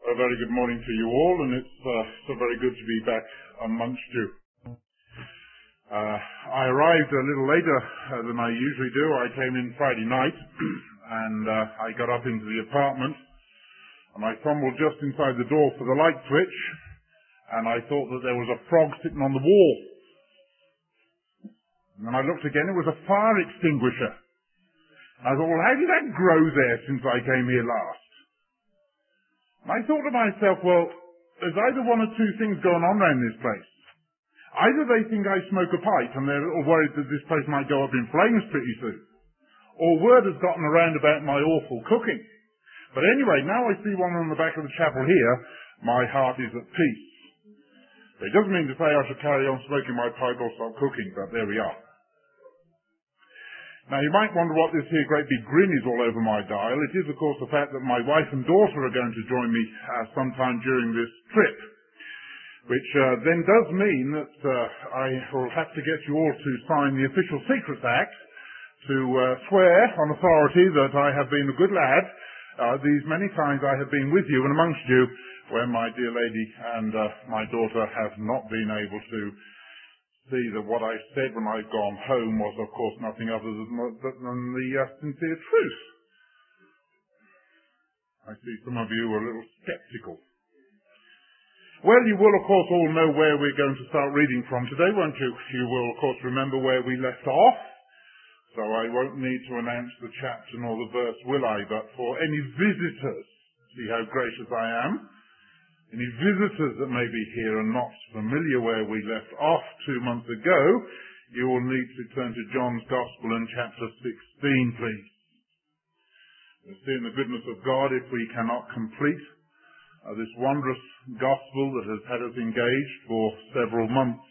A very good morning to you all, and it's so very good to be back amongst you. I arrived a little later than I usually do. I came in Friday night, and I got up into the apartment, and I fumbled just inside the door for the light switch, and I thought that there was a frog sitting on the wall. And when I looked again, it was a fire extinguisher. I thought, well, how did that grow there since I came here last? And I thought to myself, well, there's either one or two things going on around this place. Either they think I smoke a pipe and they're a little worried that this place might go up in flames pretty soon, or word has gotten around about my awful cooking. But anyway, now I see one on the back of the chapel here, my heart is at peace. It doesn't mean to say I should carry on smoking my pipe or stop cooking, but there we are. Now, you might wonder what this here great big grin is all over my dial. It is, of course, the fact that my wife and daughter are going to join me sometime during this trip, which then does mean that I will have to get you all to sign the Official Secrets Act to swear on authority that I have been a good lad these many times I have been with you and amongst you when my dear lady and my daughter have not been able to see that what I said when I've gone home was, of course, nothing other than the sincere truth. I see some of you are a little sceptical. Well, you will, of course, all know where we're going to start reading from today, won't you? You will, of course, remember where we left off. So I won't need to announce the chapter nor the verse, will I? But for any visitors, see how gracious I am, any visitors that may be here and not familiar where we left off 2 months ago, you will need to turn to John's Gospel in chapter 16, please. We'll see in the goodness of God if we cannot complete this wondrous Gospel that has had us engaged for several months.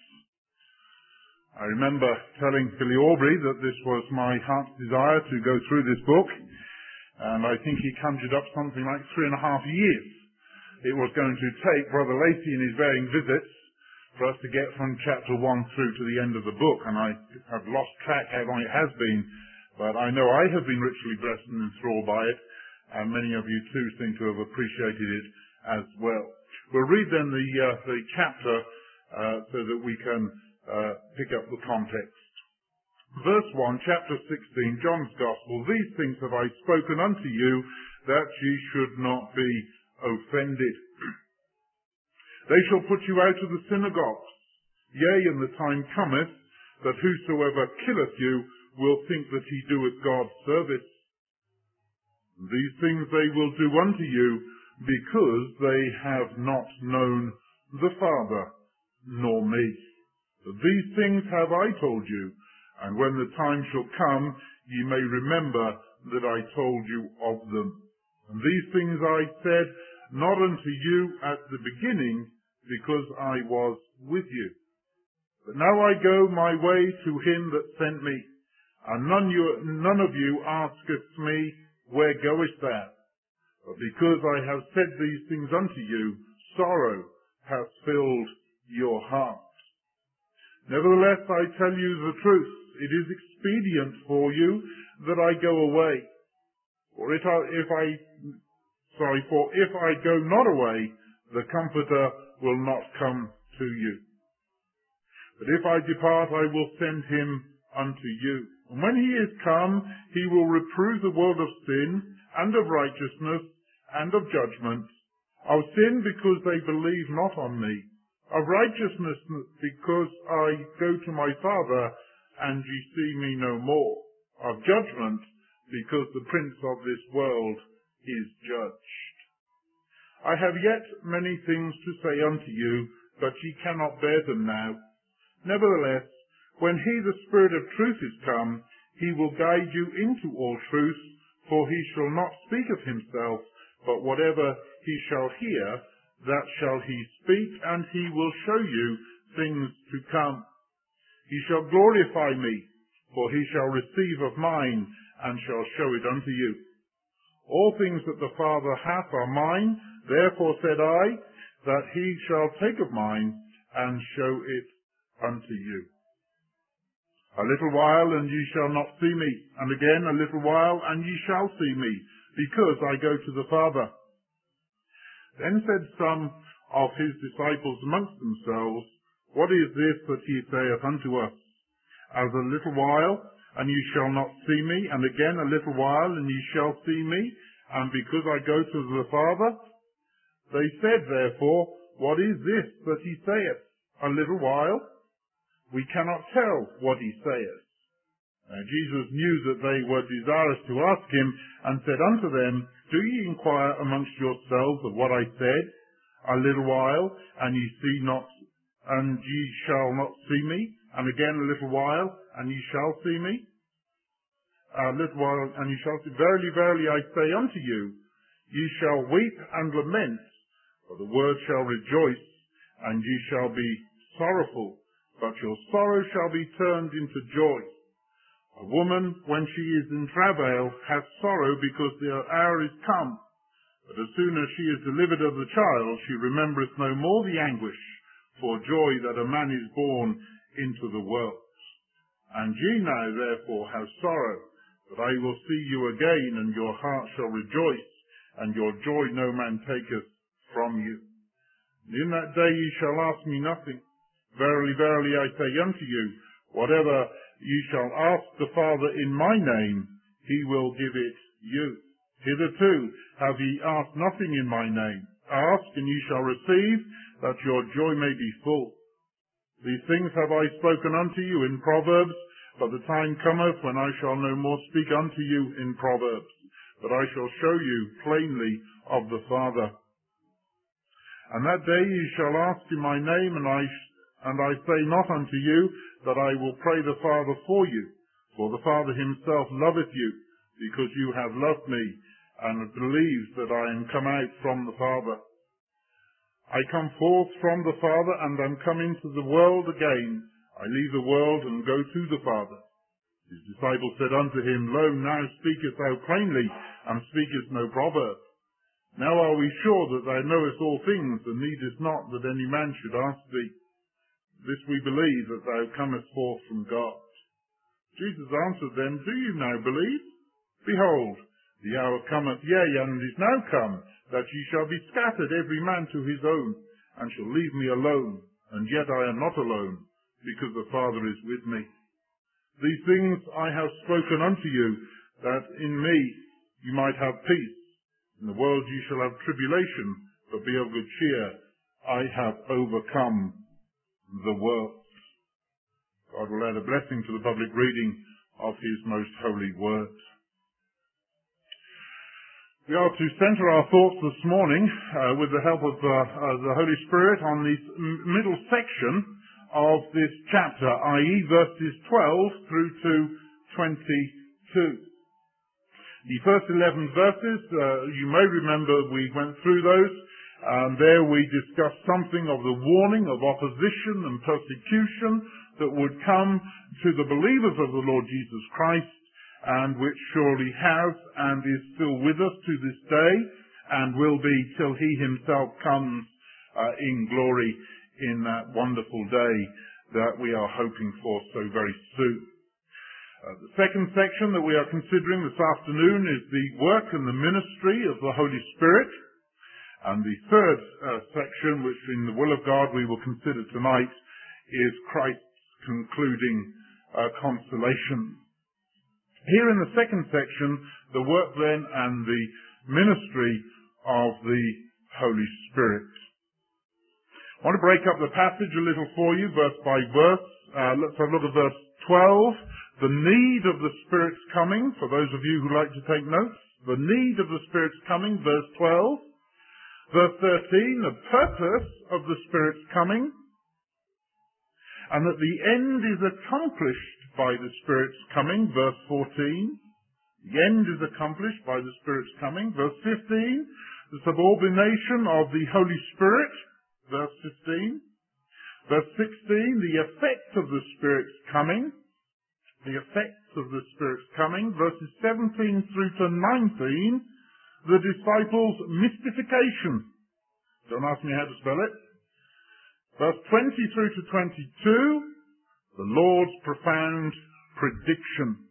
I remember telling Billy Aubrey that this was my heart's desire to go through this book, and I think he conjured up something like 3.5 years. It was going to take Brother Lacey in his varying visits for us to get from chapter 1 through to the end of the book, and I have lost track how long it has been, but I know I have been richly blessed and enthralled by it, and many of you too seem to have appreciated it as well. We'll read then the chapter so that we can pick up the context. Verse 1, chapter 16, John's Gospel. These things have I spoken unto you, that ye should not be offended. They shall put you out of the synagogues. Yea, and the time cometh, that whosoever killeth you will think that he doeth God's service. These things they will do unto you, because they have not known the Father, nor me. But these things have I told you, and when the time shall come, ye may remember that I told you of them. And these things I said not unto you at the beginning, because I was with you. But now I go my way to him that sent me, and none of you asketh me, where goest thou? But because I have said these things unto you, sorrow hath filled your heart. Nevertheless, I tell you the truth. It is expedient for you that I go away. For if I go not away, the Comforter will not come to you. But if I depart, I will send him unto you. And when he is come, he will reprove the world of sin, and of righteousness, and of judgment. Of sin, because they believe not on me. Of righteousness, because I go to my Father, and ye see me no more. Of judgment, because the prince of this world is judged. I have yet many things to say unto you, but ye cannot bear them now. Nevertheless, when he, the Spirit of truth, is come, he will guide you into all truth, for he shall not speak of himself, but whatever he shall hear, that shall he speak, and he will show you things to come. He shall glorify me, for he shall receive of mine, and shall show it unto you. All things that the Father hath are mine, therefore said I, that he shall take of mine, and show it unto you. A little while, and ye shall not see me, and again a little while, and ye shall see me, because I go to the Father. Then said some of his disciples amongst themselves, What is this that he saith unto us? As a little while, and ye shall not see me, and again a little while, and ye shall see me, and because I go to the Father? They said therefore, What is this that he saith? A little while? We cannot tell what he saith. Now Jesus knew that they were desirous to ask him, and said unto them, Do ye inquire amongst yourselves of what I said? A little while, and ye see not, and ye shall not see me, and again a little while, and ye shall see me. A little while, and ye shall see. Verily, verily, I say unto you, ye shall weep and lament, for the world shall rejoice, and ye shall be sorrowful, but your sorrow shall be turned into joy. A woman, when she is in travail, has sorrow because the hour is come. But as soon as she is delivered of the child, she remembereth no more the anguish for joy that a man is born into the world. And ye now therefore have sorrow, but I will see you again, and your heart shall rejoice, and your joy no man taketh from you. And in that day ye shall ask me nothing. Verily, verily, I say unto you, whatever ye shall ask the Father in my name, he will give it you. Hitherto have ye asked nothing in my name. Ask, and ye shall receive, that your joy may be full. These things have I spoken unto you in Proverbs, but the time cometh when I shall no more speak unto you in Proverbs, but I shall show you plainly of the Father. And that day ye shall ask in my name, and I say not unto you that I will pray the Father for you, for the Father himself loveth you, because you have loved me, and believed that I am come out from the Father. I come forth from the Father, and am come into the world again. I leave the world, and go to the Father. His disciples said unto him, Lo, now speakest thou plainly, and speakest no proverb. Now are we sure that thou knowest all things, and needest not that any man should ask thee. This we believe, that thou comest forth from God. Jesus answered them, Do you now believe? Behold, the hour cometh, yea, and is now come, that ye shall be scattered every man to his own, and shall leave me alone, and yet I am not alone, because the Father is with me. These things I have spoken unto you, that in me you might have peace. In the world ye shall have tribulation, but be of good cheer. I have overcome the world. God will add a blessing to the public reading of his most holy word. We are to centre our thoughts this morning with the help of the Holy Spirit on this middle section of this chapter, i.e. verses 12 through to 22. The first 11 verses, you may remember we went through those. There we discussed something of the warning of opposition and persecution that would come to the believers of the Lord Jesus Christ, and which surely has and is still with us to this day, and will be till he himself comes in glory in that wonderful day that we are hoping for so very soon. The second section that we are considering this afternoon is the work and the ministry of the Holy Spirit. And the third section, which in the will of God we will consider tonight, is Christ's concluding consolation. Here in the second section, the work then and the ministry of the Holy Spirit. I want to break up the passage a little for you, verse by verse. Let's have a look at verse 12. The need of the Spirit's coming, for those of you who like to take notes. The need of the Spirit's coming, verse 12. Verse 13, the purpose of the Spirit's coming, and that the end is accomplished by the Spirit's coming, verse 14. The end is accomplished by the Spirit's coming, verse 15. The subordination of the Holy Spirit, verse 15. Verse 16, the effect of the Spirit's coming. The effects of the Spirit's coming, verses 17 through to 19. The disciples' mystification. Don't ask me how to spell it. Verse 20 through to 22, the Lord's profound prediction.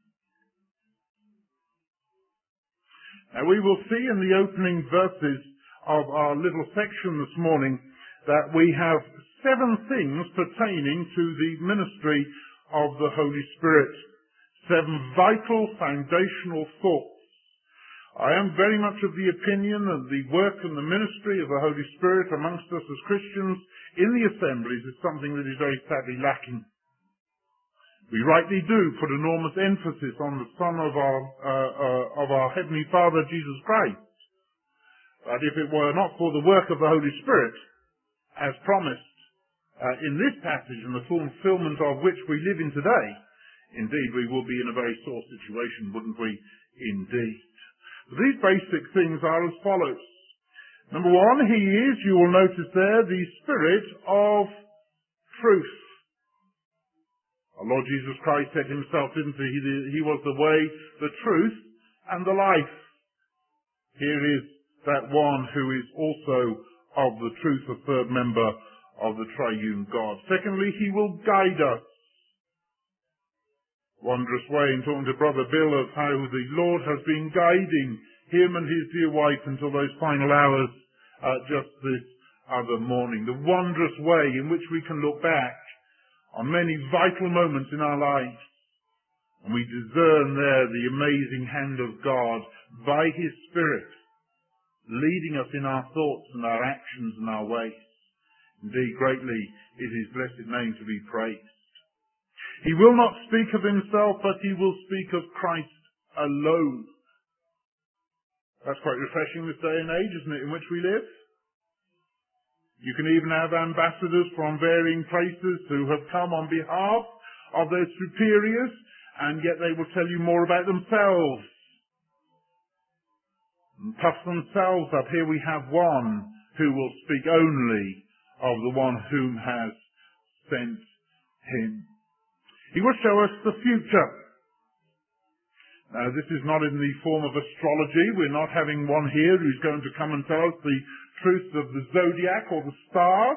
Now we will see in the opening verses of our little section this morning that we have 7 things pertaining to the ministry of the Holy Spirit. 7 vital foundational thoughts. I am very much of the opinion that the work and the ministry of the Holy Spirit amongst us as Christians in the assemblies is something that is very sadly lacking. We rightly do put enormous emphasis on the Son of our Heavenly Father, Jesus Christ. But if it were not for the work of the Holy Spirit, as promised in this passage and the fulfillment of which we live in today, indeed we will be in a very sore situation, wouldn't we? Indeed. These basic things are as follows. Number 1, he is, you will notice there, the Spirit of truth. Our Lord Jesus Christ said himself, didn't he? He was the way, the truth, and the life. Here is that one who is also of the truth, a third member of the triune God. Secondly, he will guide us. Wondrous way in talking to Brother Bill of how the Lord has been guiding him and his dear wife until those final hours just this other morning. The wondrous way in which we can look back on many vital moments in our lives, and we discern there the amazing hand of God by his Spirit leading us in our thoughts and our actions and our ways. Indeed, greatly is his blessed name to be praised. He will not speak of himself, but he will speak of Christ alone. That's quite refreshing this day and age, isn't it, in which we live? You can even have ambassadors from varying places who have come on behalf of their superiors, and yet they will tell you more about themselves. And puff themselves up. Here we have one who will speak only of the one whom has sent him. He will show us the future. Now, this is not in the form of astrology. We're not having one here who's going to come and tell us the truth of the zodiac or the stars.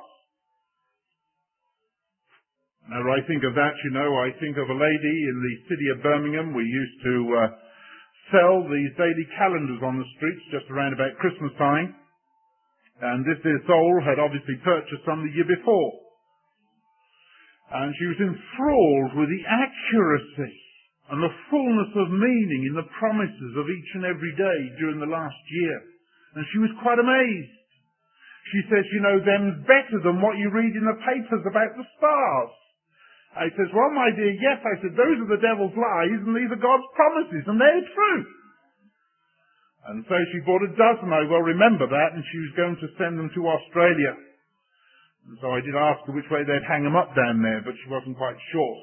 Now, I think of that, I think of a lady in the city of Birmingham. We used to sell these daily calendars on the streets just around about Christmas time. And this dear soul had obviously purchased some the year before. And she was enthralled with the accuracy and the fullness of meaning in the promises of each and every day during the last year. And she was quite amazed. She says, them's better than what you read in the papers about the stars. I says, well, my dear, yes. I said, those are the devil's lies and these are God's promises and they're true. And so she bought a dozen, I well remember that, and she was going to send them to Australia. And so I did ask her which way they'd hang them up down there, but she wasn't quite sure.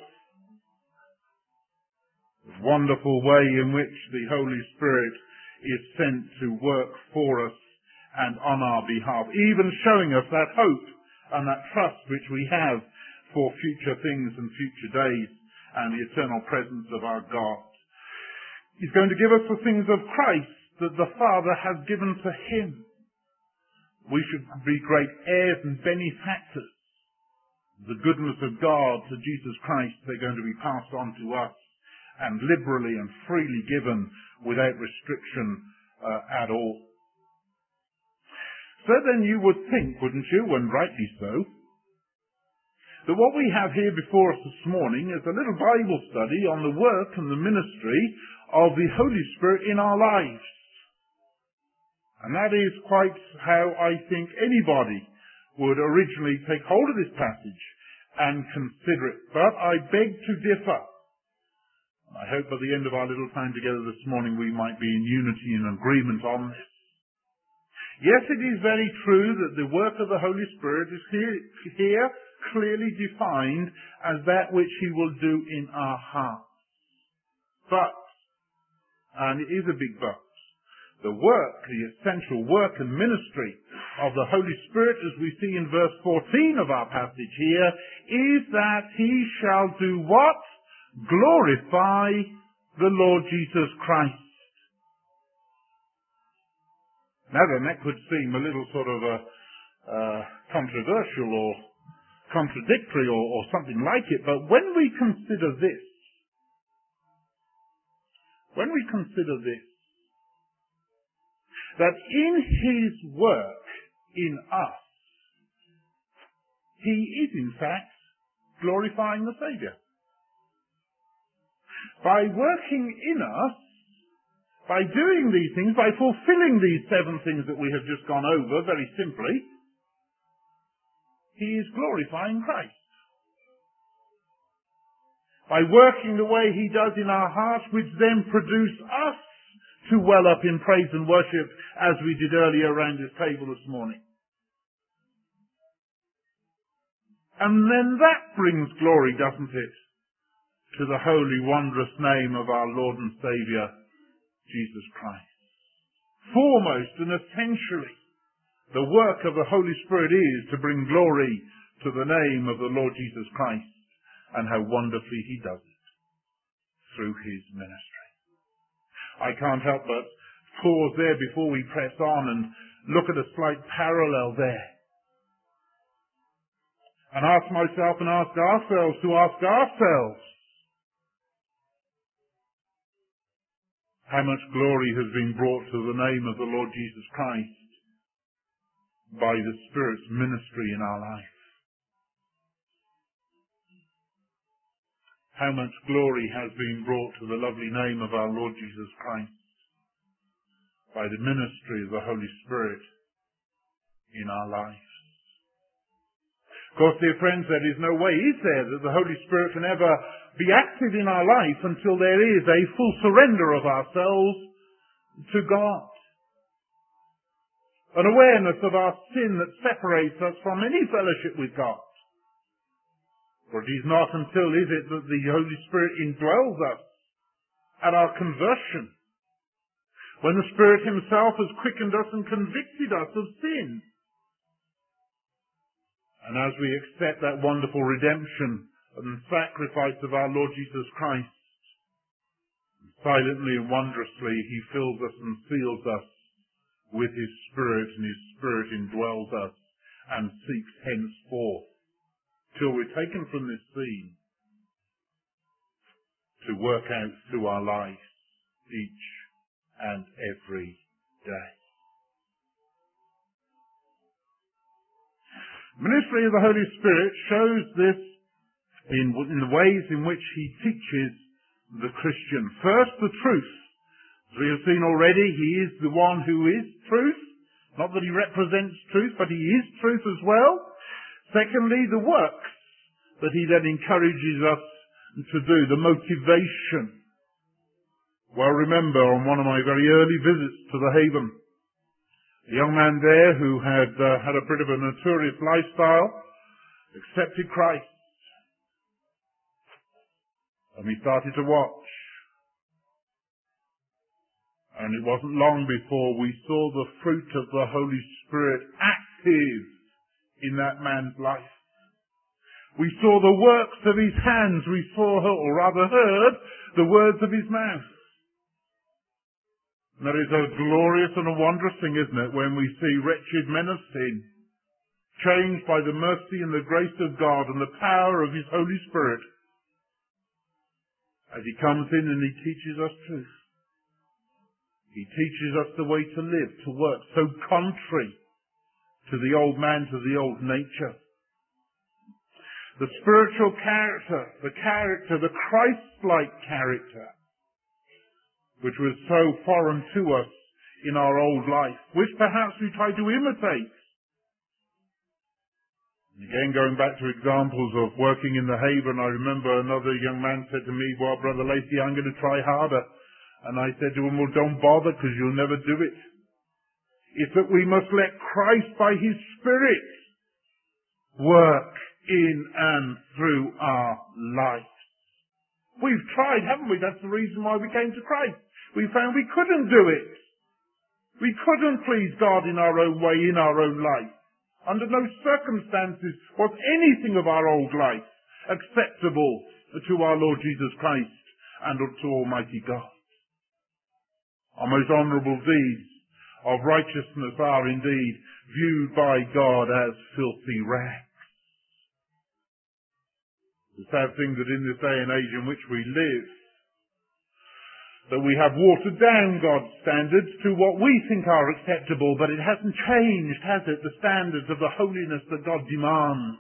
The wonderful way in which the Holy Spirit is sent to work for us and on our behalf, even showing us that hope and that trust which we have for future things and future days and the eternal presence of our God. He's going to give us the things of Christ that the Father has given to him. We should be great heirs and benefactors. The goodness of God to Jesus Christ, they're going to be passed on to us and liberally and freely given without restriction at all. So then you would think, wouldn't you, and rightly so, that what we have here before us this morning is a little Bible study on the work and the ministry of the Holy Spirit in our lives. And that is quite how I think anybody would originally take hold of this passage and consider it. But I beg to differ. I hope by the end of our little time together this morning we might be in unity and agreement on this. Yes, it is very true that the work of the Holy Spirit is here clearly defined as that which he will do in our hearts. But, and it is a big but, the work, the essential work and ministry of the Holy Spirit, as we see in verse 14 of our passage here, is that he shall do what? Glorify the Lord Jesus Christ. Now then, that could seem a little sort of controversial or contradictory or something like it, but when we consider this, that in his work in us, he is in fact glorifying the Saviour. By working in us, by doing these things, by fulfilling these 7 things that we have just gone over very simply, he is glorifying Christ. By working the way he does in our hearts, which then produce us to well up in praise and worship, as we did earlier around this table this morning. And then that brings glory, doesn't it, to the holy, wondrous name of our Lord and Saviour, Jesus Christ. Foremost and essentially, the work of the Holy Spirit is to bring glory to the name of the Lord Jesus Christ, and how wonderfully he does it through his ministry. I can't help but pause there before we press on and look at a slight parallel there. And ask myself and ask ourselves to ask ourselves, how much glory has been brought to the name of the Lord Jesus Christ by the Spirit's ministry in our life? How much glory has been brought to the lovely name of our Lord Jesus Christ by the ministry of the Holy Spirit in our lives? Of course, dear friends, there is no way, is there, that the Holy Spirit can ever be active in our life until there is a full surrender of ourselves to God. An awareness of our sin that separates us from any fellowship with God. For it is not until, is it, that the Holy Spirit indwells us at our conversion, when the Spirit himself has quickened us and convicted us of sin. And as we accept that wonderful redemption and sacrifice of our Lord Jesus Christ, silently and wondrously he fills us and seals us with his Spirit, and his Spirit indwells us and seeks henceforth, till we're taken from this scene, to work out through our lives each and every day. Ministry of the Holy Spirit shows this in the ways in which he teaches the Christian. First, the truth. As we have seen already, he is the one who is truth. Not that he represents truth, but he is truth as well. Secondly, the works that he then encourages us to do, the motivation. Well, remember, on one of my very early visits to the Haven, a young man there who had had a bit of a notorious lifestyle accepted Christ. And we started to watch. And it wasn't long before we saw the fruit of the Holy Spirit active in that man's life. We saw the works of his hands. We saw, or rather heard, the words of his mouth. And that is a glorious and a wondrous thing, isn't it, when we see wretched men of sin changed by the mercy and the grace of God and the power of his Holy Spirit as he comes in and he teaches us truth. He teaches us the way to live, to work, so contrary to the old man, to the old nature. The spiritual character, the Christ-like character, which was so foreign to us in our old life, which perhaps we try to imitate. And again, going back to examples of working in the Haven, I remember another young man said to me, well, Brother Lacey, I'm going to try harder. And I said to him, well, don't bother, because you'll never do it. It's that we must let Christ by his Spirit work in and through our lives. We've tried, haven't we? That's the reason why we came to Christ. We found we couldn't do it. We couldn't please God in our own way, in our own life. Under no circumstances was anything of our old life acceptable to our Lord Jesus Christ and to Almighty God. Our most honourable deeds of righteousness are indeed viewed by God as filthy rags. The sad thing that in this day and age in which we live, That we have watered down God's standards to what we think are acceptable, but it hasn't changed, has it, the standards of the holiness that God demands.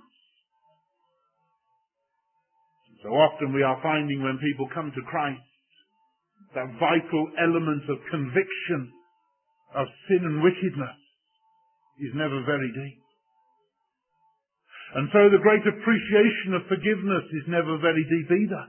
So often we are finding when people come to Christ, that vital element of conviction of sin and wickedness is never very deep. And so the great appreciation of forgiveness is never very deep either.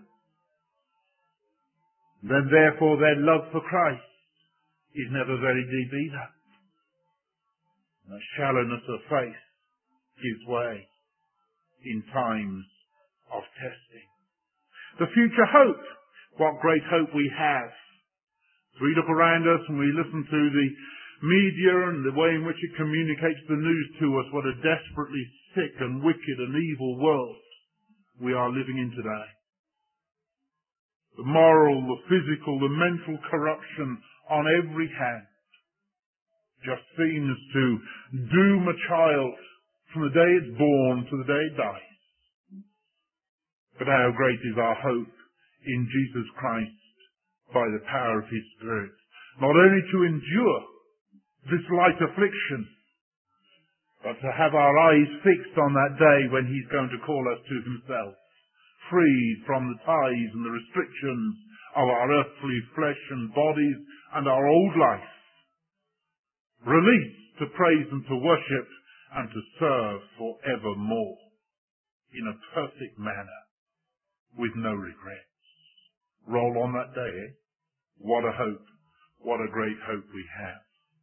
Then therefore their love for Christ is never very deep either. The shallowness of faith gives way in times of testing. The future hope. What great hope we have. As we look around us and we listen to the media and the way in which it communicates the news to us, what a desperately sick and wicked and evil world we are living in today. The moral, the physical, the mental corruption on every hand just seems to doom a child from the day it's born to the day it dies. But how great is our hope in Jesus Christ by the power of His Spirit, not only to endure this light affliction, but to have our eyes fixed on that day when He's going to call us to Himself, freed from the ties and the restrictions of our earthly flesh and bodies and our old life, released to praise and to worship and to serve forevermore in a perfect manner with no regrets. Roll on that day, eh? What a hope. What a great hope we have.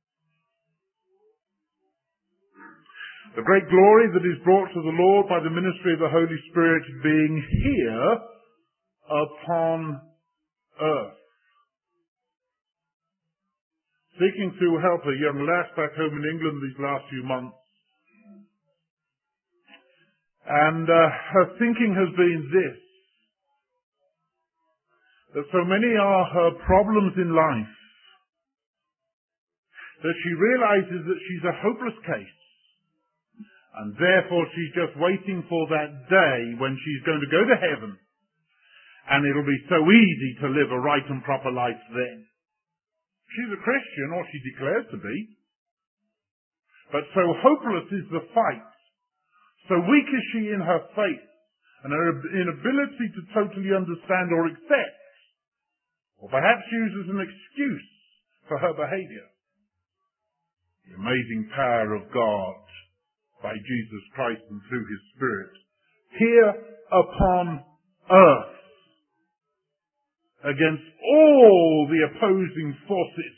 The great glory that is brought to the Lord by the ministry of the Holy Spirit being here upon earth. Seeking to help a young lass back home in England these last few months. And her thinking has been this, that so many are her problems in life, that she realizes that she's a hopeless case. And therefore she's just waiting for that day when she's going to go to heaven. And it'll be so easy to live a right and proper life then. She's a Christian, or she declares to be. But so hopeless is the fight. So weak is she in her faith and her inability to totally understand or accept, or perhaps use as an excuse for her behavior, the amazing power of God by Jesus Christ and through His Spirit here upon earth against all the opposing forces,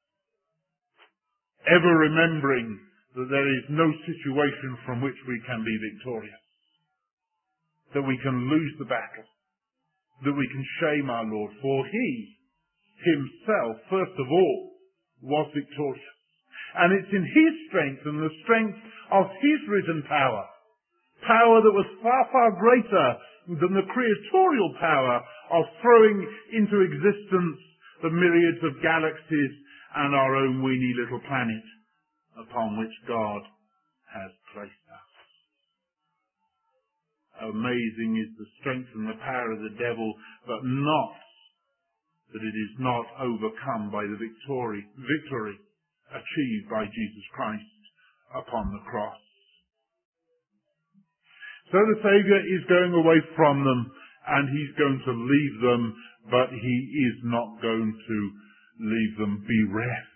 ever remembering that there is no situation from which we can be victorious, that we can lose the battle, that we can shame our Lord, for He Himself, first of all, was victorious. And it's in His strength and the strength of His risen power, power that was far, far greater than the creatorial power of throwing into existence the myriads of galaxies and our own weeny little planet upon which God has placed us. Amazing is the strength and the power of the devil, but not that it is not overcome by the victory achieved by Jesus Christ upon the cross. So the Saviour is going away from them, and He's going to leave them, but He is not going to leave them bereft.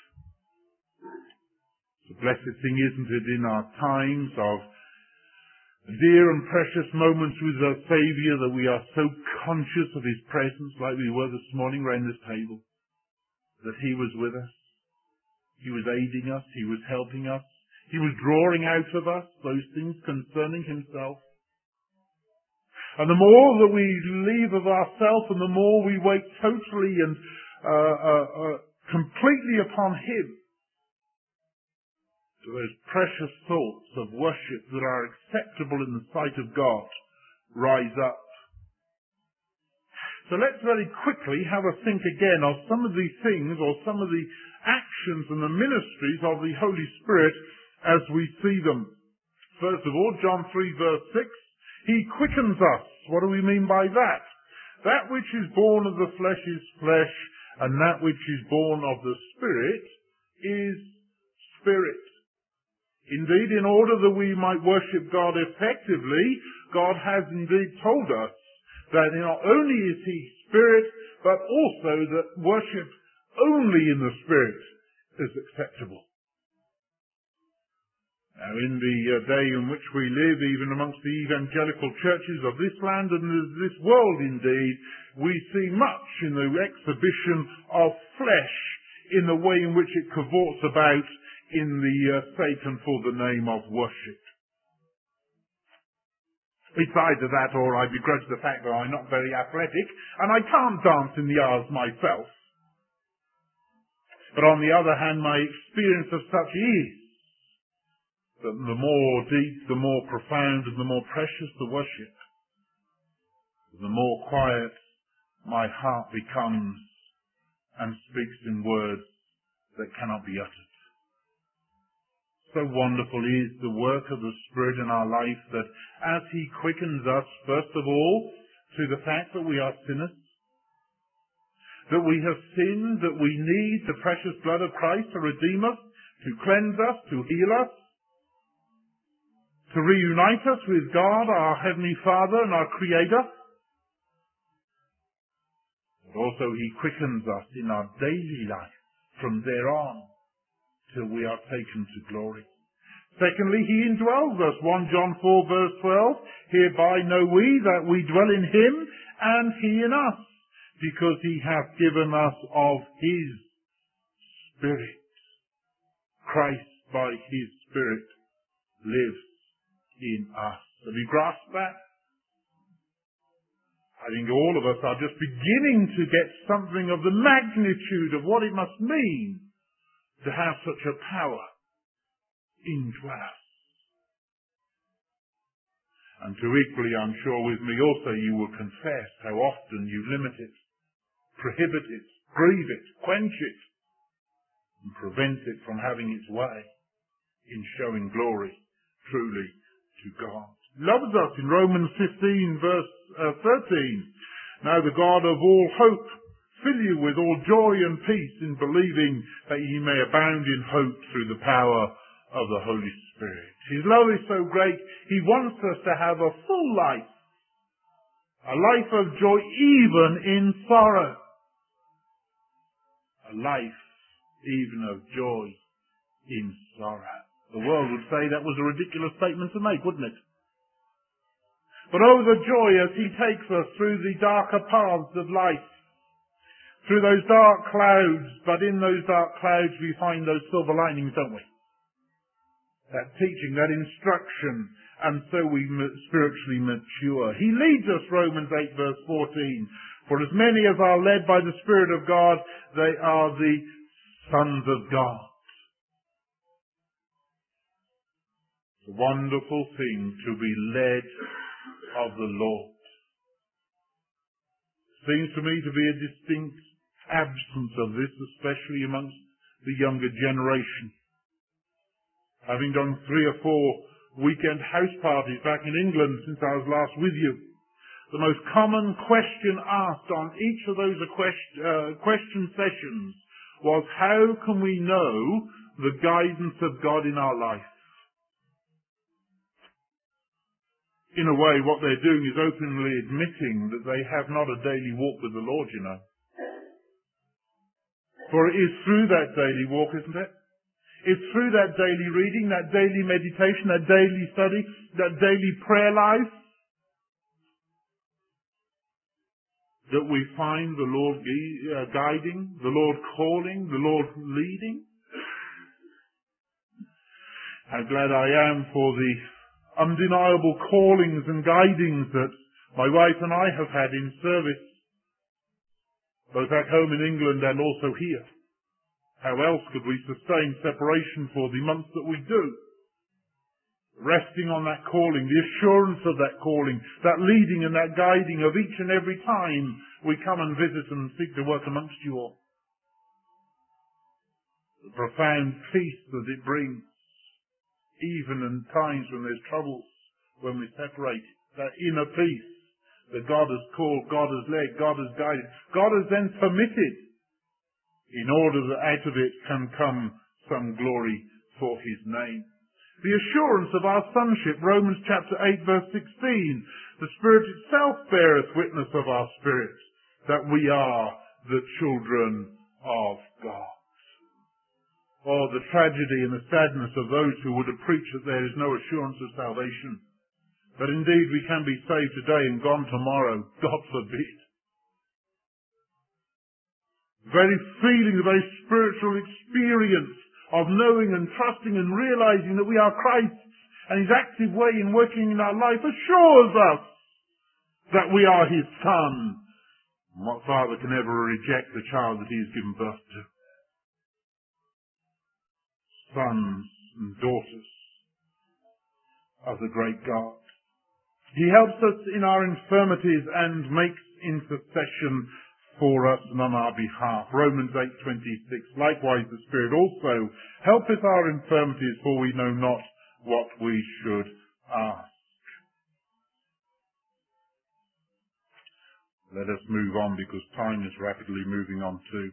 It's a blessed thing, isn't it, in our times of dear and precious moments with our Saviour, that we are so conscious of His presence, like we were this morning round this table, that He was with us. He was aiding us. He was helping us. He was drawing out of us those things concerning Himself. And the more that we leave of ourselves and the more we wait totally and completely upon Him, to those precious thoughts of worship that are acceptable in the sight of God rise up. So let's very quickly have a think again of some of these things, or some of the actions and the ministries of the Holy Spirit as we see them. First of all, John 3 verse 6, He quickens us. What do we mean by that? That which is born of the flesh is flesh, And that which is born of the Spirit is spirit. Indeed, in order that we might worship God effectively, God has indeed told us that not only is He Spirit, but also that worship only in the Spirit is acceptable. Now, in the day in which we live, even amongst the evangelical churches of this land and this world indeed, we see much in the exhibition of flesh in the way in which it cavorts about in the Satan for the name of worship. It's either that or I begrudge the fact that I'm not very athletic and I can't dance in the aisles myself. But on the other hand, my experience of such is that the more deep, the more profound and the more precious the worship, the more quiet my heart becomes and speaks in words that cannot be uttered. So wonderful is the work of the Spirit in our life that as He quickens us, first of all, to the fact that we are sinners, that we have sinned, that we need the precious blood of Christ to redeem us, to cleanse us, to heal us, to reunite us with God, our Heavenly Father and our Creator. But also He quickens us in our daily life from there on till we are taken to glory. Secondly, He indwells us. 1 John 4 verse 12, hereby know we that we dwell in Him and He in us, because He hath given us of His Spirit. Christ by His Spirit lives in us. Have you grasped that? I think all of us are just beginning to get something of the magnitude of what it must mean to have such a power indwell us. And to equally, I'm sure with me also, you will confess how often you limit it, prohibit it, grieve it, quench it, and prevent it from having its way in showing glory truly to God. He loves us in Romans 15 verse 13. Now the God of all hope fill you with all joy and peace in believing that ye may abound in hope through the power of the Holy Spirit. His love is so great, He wants us to have a full life, a life of joy even in sorrow, a life even of joy in sorrow. The world would say that was a ridiculous statement to make, wouldn't it? But oh, the joy as He takes us through the darker paths of life, through those dark clouds, but in those dark clouds we find those silver linings, don't we? That teaching, that instruction, and so we spiritually mature. He leads us, Romans 8 verse 14, for as many as are led by the Spirit of God, they are the sons of God. It's a wonderful thing to be led of the Lord. Seems to me to be a distinct absence of this, especially amongst the younger generation. Having done 3 or 4 weekend house parties back in England since I was last with you, the most common question asked on each of those question sessions was, how can we know the guidance of God in our life? In a way, what they're doing is openly admitting that they have not a daily walk with the Lord, you know. For it is through that daily walk, isn't it? It's through that daily reading, that daily meditation, that daily study, that daily prayer life that we find the Lord guiding, the Lord calling, the Lord leading. How glad I am for the undeniable callings and guidings that my wife and I have had in service, both at home in England and also here. How else could we sustain separation for the months that we do? Resting on that calling, the assurance of that calling, that leading and that guiding of each and every time we come and visit and seek to work amongst you all. The profound peace that it brings, even in times when there's troubles, when we separate, that inner peace that God has called, God has led, God has guided. God has then permitted in order that out of it can come some glory for his name. The assurance of our sonship, Romans chapter 8 verse 16. The Spirit itself beareth witness of our spirit that we are the children of God. Oh, the tragedy and the sadness of those who would have preached that there is no assurance of salvation. That indeed we can be saved today and gone tomorrow. God forbid. Very feeling, the very spiritual experience of knowing and trusting and realizing that we are Christ's, and his active way in working in our life assures us that we are his son. And what father can ever reject the child that he has given birth to? Sons and daughters of the great God. He helps us in our infirmities and makes intercession for us and on our behalf. Romans 8:26. Likewise the Spirit also helpeth our infirmities, for we know not what we should ask. Let us move on, because time is rapidly moving on too.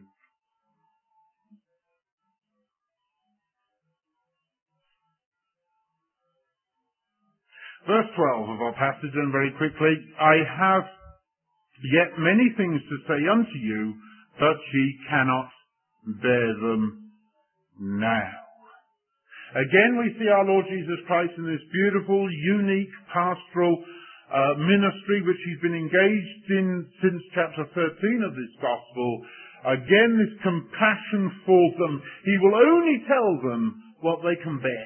Verse 12 of our passage, and very quickly, I have yet many things to say unto you, but ye cannot bear them now. Again, we see our Lord Jesus Christ in this beautiful, unique, pastoral ministry which he's been engaged in since chapter 13 of this gospel. Again, this compassion for them. He will only tell them what they can bear.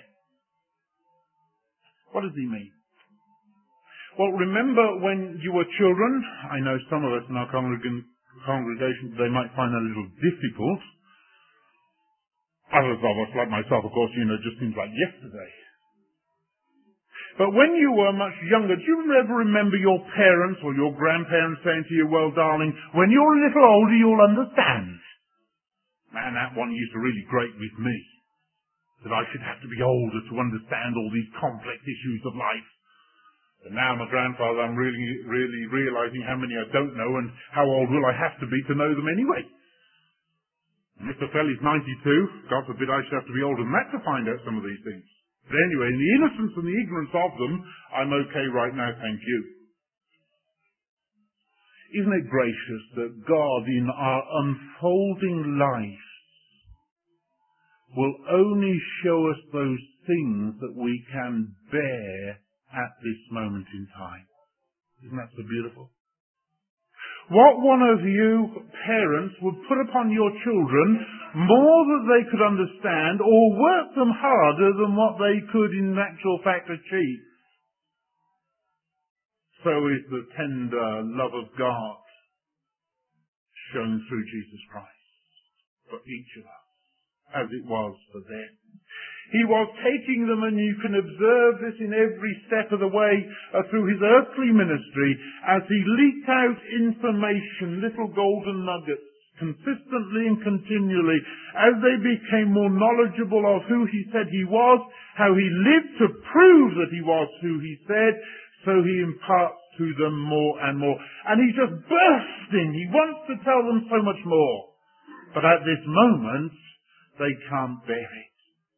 What does he mean? Well, remember when you were children, I know some of us in our congregation today might find that a little difficult. Others of us, like myself, of course, it just seems like yesterday. But when you were much younger, do you ever remember your parents or your grandparents saying to you, well, darling, when you're a little older, you'll understand? Man, that one used to really grate with me, that I should have to be older to understand all these complex issues of life. And now my grandfather, I'm really realizing how many I don't know and how old will I have to be to know them anyway. And Mr. Felley's 92. God forbid I should have to be older than that to find out some of these things. But anyway, in the innocence and the ignorance of them, I'm okay right now, thank you. Isn't it gracious that God in our unfolding life will only show us those things that we can bear at this moment in time? Isn't that so beautiful? What one of you parents would put upon your children more than they could understand, or work them harder than what they could in actual fact achieve, so is the tender love of God shown through Jesus Christ for each of us, as it was for them. He was taking them, and you can observe this in every step of the way through his earthly ministry, as he leaked out information, little golden nuggets, consistently and continually, as they became more knowledgeable of who he said he was, how he lived to prove that he was who he said, so he imparts to them more and more. And he's just bursting. He wants to tell them so much more. But at this moment, they can't bear it.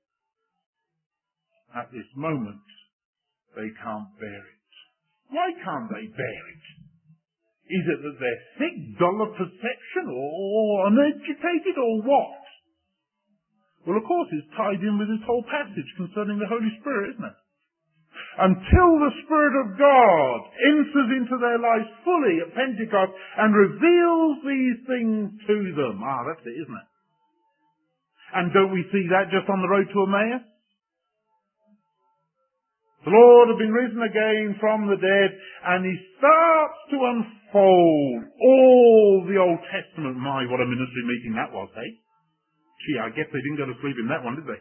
At this moment, they can't bear it. Why can't they bear it? Is it that they're sick, dull of perception, or uneducated, or what? Well, of course, it's tied in with this whole passage concerning the Holy Spirit, isn't it? Until the Spirit of God enters into their lives fully at Pentecost and reveals these things to them. That's it, isn't it? And don't we see that just on the road to Emmaus? The Lord had been risen again from the dead, and he starts to unfold all the Old Testament. My, what a ministry meeting that was, eh? Gee, I guess they didn't go to sleep in that one, did they?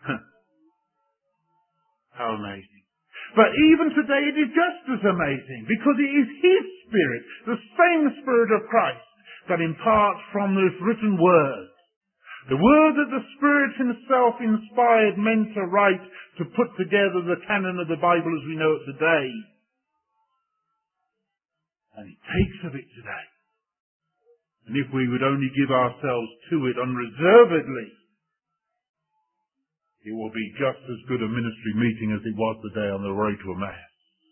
How amazing. But even today it is just as amazing, because it is his Spirit, the same Spirit of Christ, that imparts from this written word. The word that the Spirit himself inspired men to write, to put together the canon of the Bible as we know it today. And he takes of it today And if we would only give ourselves to it unreservedly, it will be just as good a ministry meeting as it was the day on the road to Emmaus.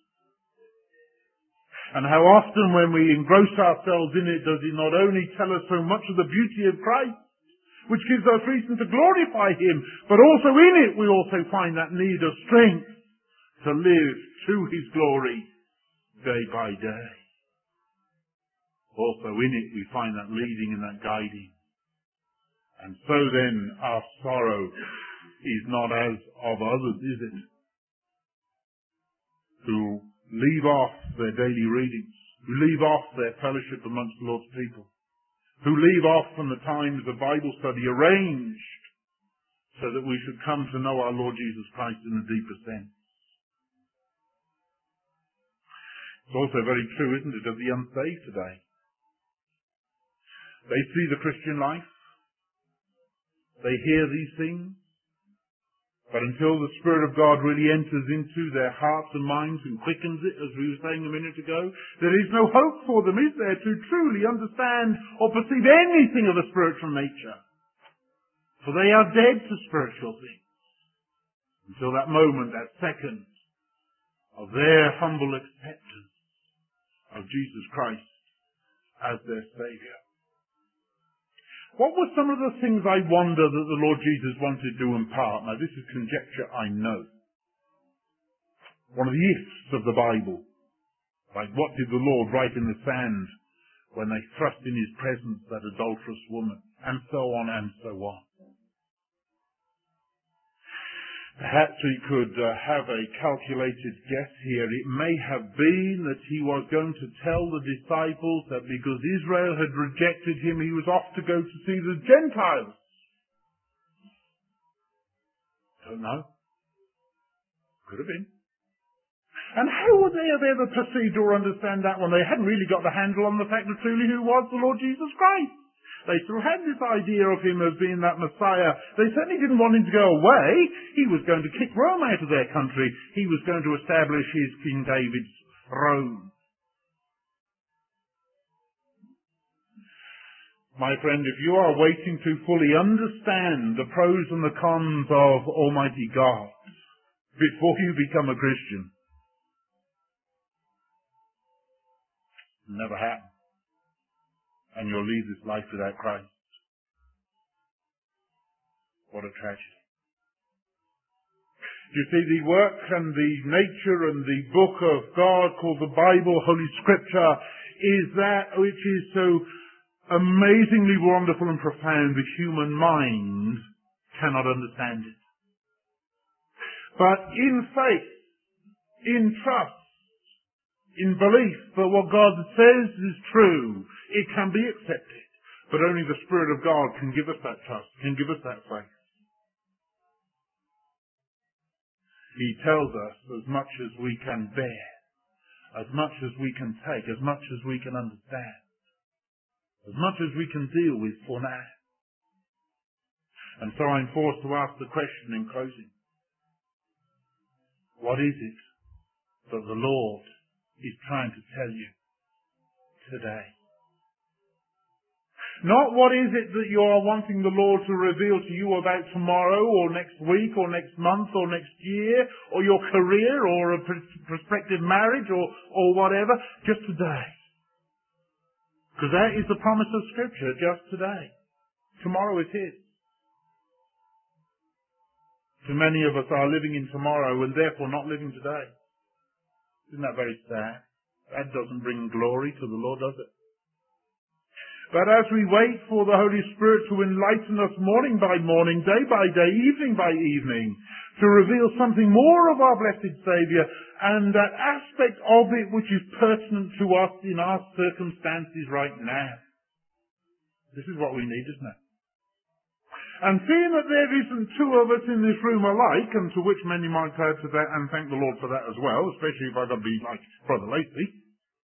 And how often when we engross ourselves in it, does it not only tell us so much of the beauty of Christ, which gives us reason to glorify Him, but also in it we also find that need of strength to live to His glory day by day. Also in it we find that leading and that guiding. And so then our sorrow is not as of others, is it? Who leave off their daily readings, who leave off their fellowship amongst the Lord's people, who leave off from the times of Bible study arranged so that we should come to know our Lord Jesus Christ in a deeper sense. It's also very true, isn't it, of the unsaved today. They see the Christian life. They hear these things. But until the Spirit of God really enters into their hearts and minds and quickens it, as we were saying a minute ago, there is no hope for them, is there, to truly understand or perceive anything of a spiritual nature. For they are dead to spiritual things. Until that moment, that second, of their humble acceptance of Jesus Christ as their Saviour. What were some of the things I wonder that the Lord Jesus wanted to impart? Now this is conjecture, I know. One of the ifs of the Bible. Like what did the Lord write in the sand when they thrust in His presence that adulterous woman? And so on and so on. Perhaps we could have a calculated guess here. It may have been that He was going to tell the disciples that because Israel had rejected Him, He was off to go to see the Gentiles. Don't know. Could have been. And how would they have ever perceived or understand that when they hadn't really got the handle on the fact of truly who was the Lord Jesus Christ? They still had this idea of Him as being that Messiah. They certainly didn't want Him to go away. He was going to kick Rome out of their country. He was going to establish His King David's throne. My friend, if you are waiting to fully understand the pros and the cons of Almighty God before you become a Christian, it'll never happen. And you'll leave this life without Christ. What a tragedy. You see, the work and the nature and the book of God called the Bible, Holy Scripture, is that which is so amazingly wonderful and profound the human mind cannot understand it. But in faith, in trust, in belief that what God says is true, it can be accepted. But only the Spirit of God can give us that trust, can give us that faith. He tells us as much as we can bear, as much as we can take, as much as we can understand, as much as we can deal with for now. And so I'm forced to ask the question in closing. What is it that the Lord is trying to tell you today? Not what is it that you are wanting the Lord to reveal to you about tomorrow or next week or next month or next year or your career or a prospective marriage or whatever, just today. Because that is the promise of Scripture, just today. Tomorrow is His. Too many of us are living in tomorrow and therefore not living today. Isn't that very sad? That doesn't bring glory to the Lord, does it? But as we wait for the Holy Spirit to enlighten us morning by morning, day by day, evening by evening, to reveal something more of our blessed Saviour and that aspect of it which is pertinent to us in our circumstances right now. This is what we need, isn't it? And seeing that there isn't two of us in this room alike, and to which many might add to that, and thank the Lord for that as well, especially if I got to be like Brother Lacey.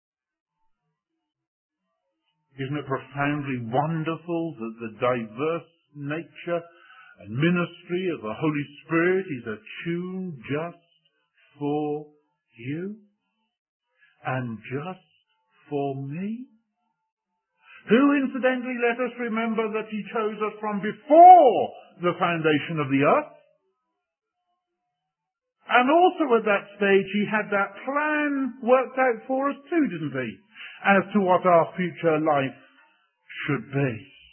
Isn't it profoundly wonderful that the diverse nature and ministry of the Holy Spirit is attuned just for you and just for me? who incidentally, let us remember that he chose us from before the foundation of the earth. And also at that stage, he had that plan worked out for us too, didn't he? As to what our future life should be.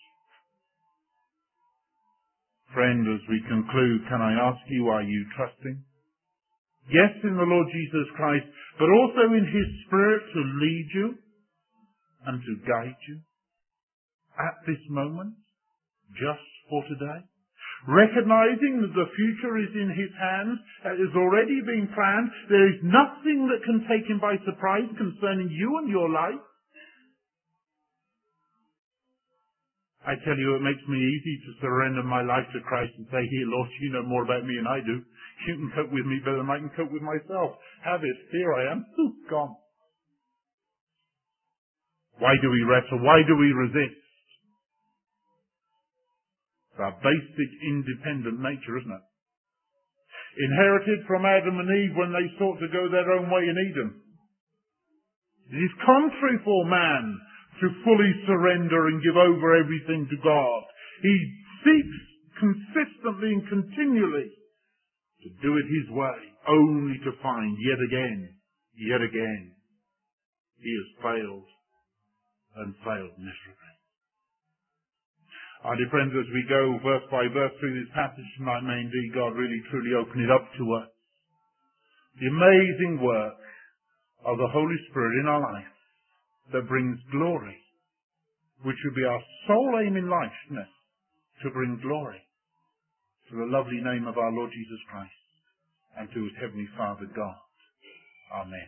Friend, as we conclude, can I ask you, are you trusting? Yes, in the Lord Jesus Christ, but also in his Spirit to lead you and to guide you at this moment, just for today. Recognizing that the future is in his hands, it has already been planned, there is nothing that can take him by surprise concerning you and your life. I tell you, it makes me easy to surrender my life to Christ and say, here, Lord, you know more about me than I do. You can cope with me better than I can cope with myself. Have it. Here I am. Gone. Why do we wrestle? Why do we resist? It's our basic independent nature, isn't it? Inherited from Adam and Eve when they sought to go their own way in Eden. It is contrary for man to fully surrender and give over everything to God. He seeks consistently and continually to do it his way, only to find yet again, he has failed and failed miserably. Our dear friends, as we go verse by verse through this passage tonight, may indeed God really truly open it up to us. The amazing work of the Holy Spirit in our life that brings glory, which should be our sole aim in life, shouldn't it? To bring glory to the lovely name of our Lord Jesus Christ and to his Heavenly Father God. Amen.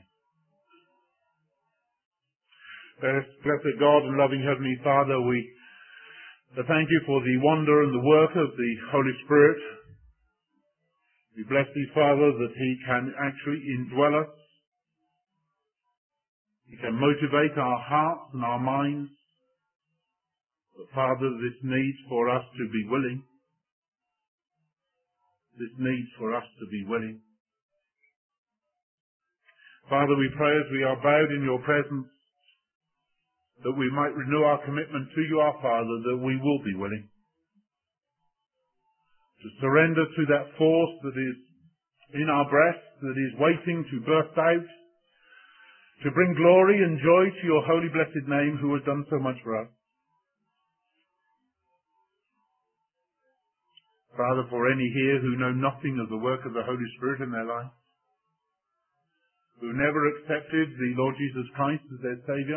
Blessed God and loving Heavenly Father, we thank you for the wonder and the work of the Holy Spirit. We bless thee, Father, that he can actually indwell us. He can motivate our hearts and our minds. But Father, this needs for us to be willing. This needs for us to be willing. Father, we pray as we are bowed in your presence that we might renew our commitment to you, our Father, that we will be willing to surrender to that force that is in our breast, that is waiting to burst out, to bring glory and joy to your holy blessed name who has done so much for us. Father, for any here who know nothing of the work of the Holy Spirit in their life, who never accepted the Lord Jesus Christ as their Saviour,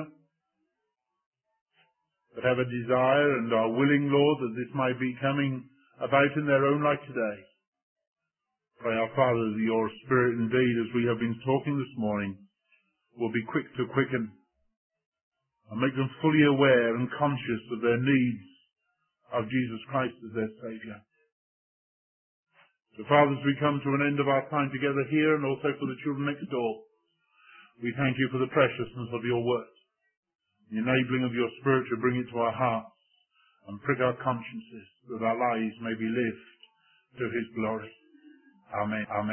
but have a desire and are willing, Lord, that this might be coming about in their own life today, pray our Father that your Spirit indeed, as we have been talking this morning, will be quick to quicken and make them fully aware and conscious of their needs of Jesus Christ as their Saviour. So, Father, as we come to an end of our time together here and also for the children next door, we thank you for the preciousness of your word, the enabling of your Spirit to bring it to our hearts and prick our consciences that our lives may be lived to his glory. Amen. Amen.